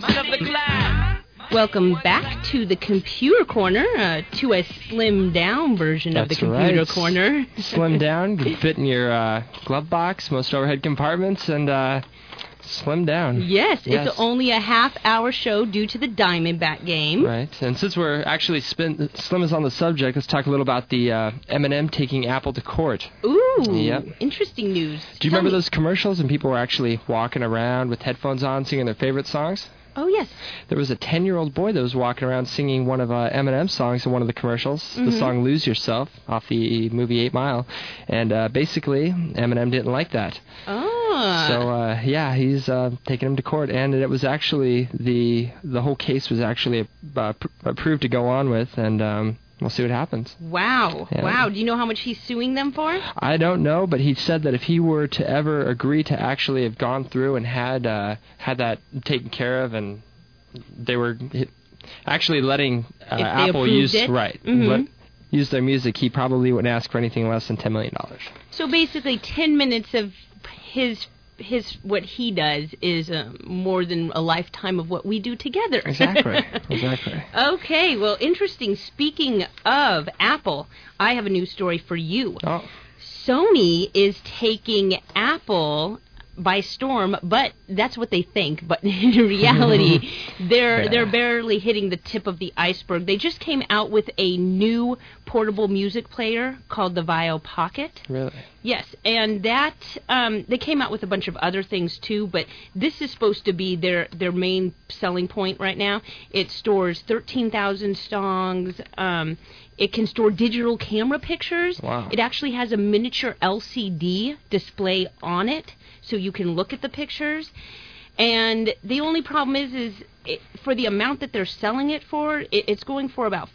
Welcome back to the Computer Corner, to a slimmed-down version of the Computer Corner. Slimmed down, can fit in your glove box, most overhead compartments, and slim down. Yes, it's only a half-hour show due to the Diamondback game. Right, and since we're actually Slim is on the subject, let's talk a little about the M&M taking Apple to court. Ooh, yep. Interesting news. Do you remember those commercials and people were actually walking around with headphones on singing their favorite songs? Oh, yes. There was a 10-year-old boy that was walking around singing one of Eminem's songs in one of the commercials, the song Lose Yourself, off the movie 8 Mile. And basically, Eminem didn't like that. Oh. So, he's taking him to court. And it was actually, the whole case was actually approved to go on with, and we'll see what happens. Wow. Yeah. Wow. Do you know how much he's suing them for? I don't know, but he said that if he were to ever agree to actually have gone through and had that taken care of, and they were actually letting Apple use use their music, he probably wouldn't ask for anything less than $10 million. So basically 10 minutes of his what he does is more than a lifetime of what we do together. Exactly. Okay, well, interesting. Speaking of Apple, I have a news story for you. Oh. Sony is taking Apple by storm, but that's what they think. But in reality, they're barely hitting the tip of the iceberg. They just came out with a new portable music player called the Vio Pocket. Really? Yes, and that they came out with a bunch of other things too, but this is supposed to be their main selling point right now. It stores 13,000 songs. It can store digital camera pictures. Wow. It actually has a miniature LCD display on it, so you can look at the pictures. And the only problem is for the amount that they're selling it for, it's going for about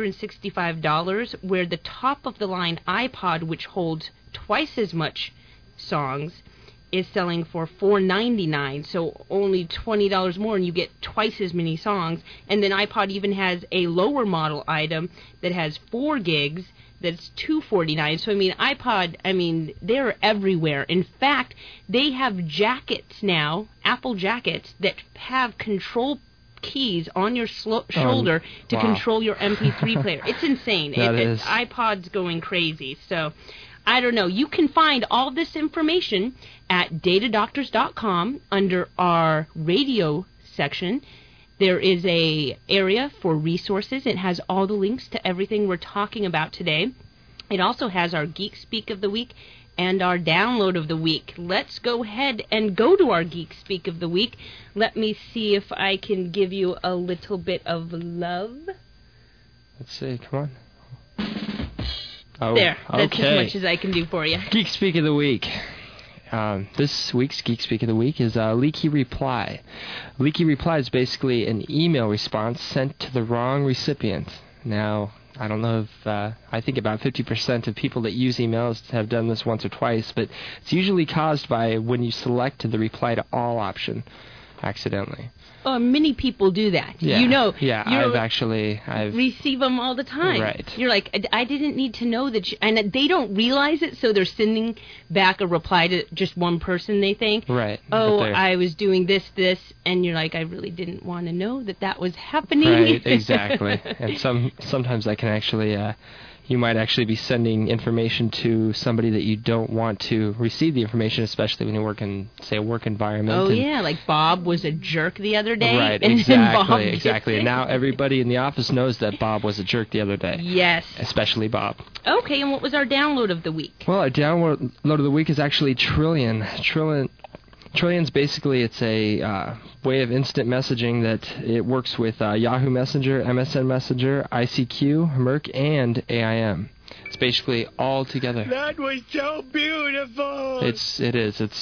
$465, where the top-of-the-line iPod, which holds twice as much songs, is selling for $499, so only $20 more, and you get twice as many songs. And then iPod even has a lower model item that has 4 gigs that's $249. So, iPod, they're everywhere. In fact, they have jackets now, Apple jackets, that have control keys on your shoulder to control your MP3 player. It's insane. iPod's going crazy. So, I don't know. You can find all this information at datadoctors.com under our radio section. There is a area for resources. It has all the links to everything we're talking about today. It also has our Geek Speak of the Week and our Download of the Week. Let's go ahead and go to our Geek Speak of the Week. Let me see if I can give you a little bit of love. Let's see. Come on. Oh, there. That's as much as I can do for you. Geek Speak of the Week. This week's Geek Speak of the Week is Leaky Reply. Leaky Reply is basically an email response sent to the wrong recipient. Now, I don't know if, I think about 50% of people that use emails have done this once or twice, but it's usually caused by when you select the reply to all option accidentally. Oh, many people do that. Yeah. Yeah, I've receive them all the time. Right. You're like, I didn't need to know that, and they don't realize it, so they're sending back a reply to just one person, they think. Right. Oh, I was doing this, and you're like, I really didn't want to know that was happening. Right, exactly. And sometimes I can actually, you might actually be sending information to somebody that you don't want to receive the information, especially when you work in, say, a work environment. Oh, yeah, like Bob was a jerk the other day. Right, and exactly. And now everybody in the office knows that Bob was a jerk the other day. Yes. Especially Bob. Okay, and what was our download of the week? Well, our download of the week is actually Trillian. Trillian's basically, it's a way of instant messaging that it works with Yahoo Messenger, MSN Messenger, ICQ, Merck, and AIM. It's basically all together. That was so beautiful. It is. That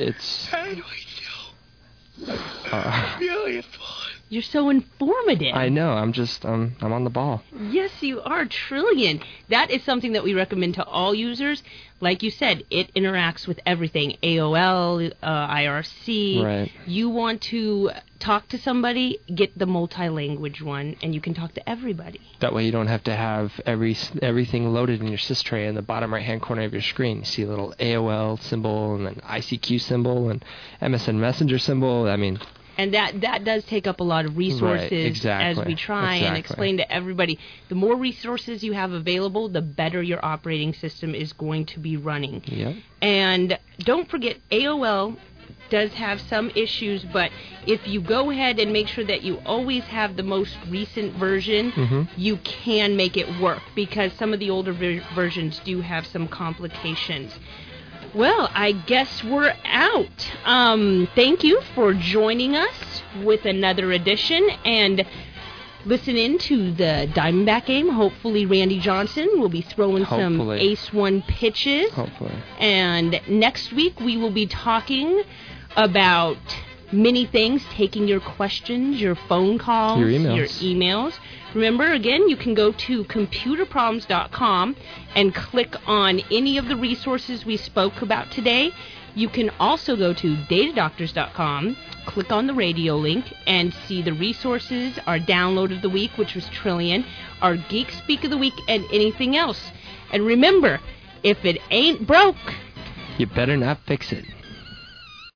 was so beautiful. You're so informative. I know. I'm on the ball. Yes, you are, Trillian. That is something that we recommend to all users. Like you said, it interacts with everything. AOL, IRC. Right. You want to talk to somebody, get the multi-language one, and you can talk to everybody. That way you don't have to have everything loaded in your sys tray in the bottom right-hand corner of your screen. You see a little AOL symbol and an ICQ symbol and MSN Messenger symbol. And that does take up a lot of resources as we try and explain to everybody. The more resources you have available, the better your operating system is going to be running. Yep. And don't forget, AOL does have some issues, but if you go ahead and make sure that you always have the most recent version, you can make it work, because some of the older versions do have some complications. Well, I guess we're out. Thank you for joining us with another edition, and listen in to the Diamondback game. Hopefully Randy Johnson will be throwing some ace-1 pitches. Hopefully. And next week we will be talking about many things, taking your questions, your phone calls, your emails. Remember, again, you can go to computerproblems.com and click on any of the resources we spoke about today. You can also go to datadoctors.com, click on the radio link, and see the resources, our download of the week, which was Trillion, our Geek Speak of the week, and anything else. And remember, if it ain't broke, you better not fix it.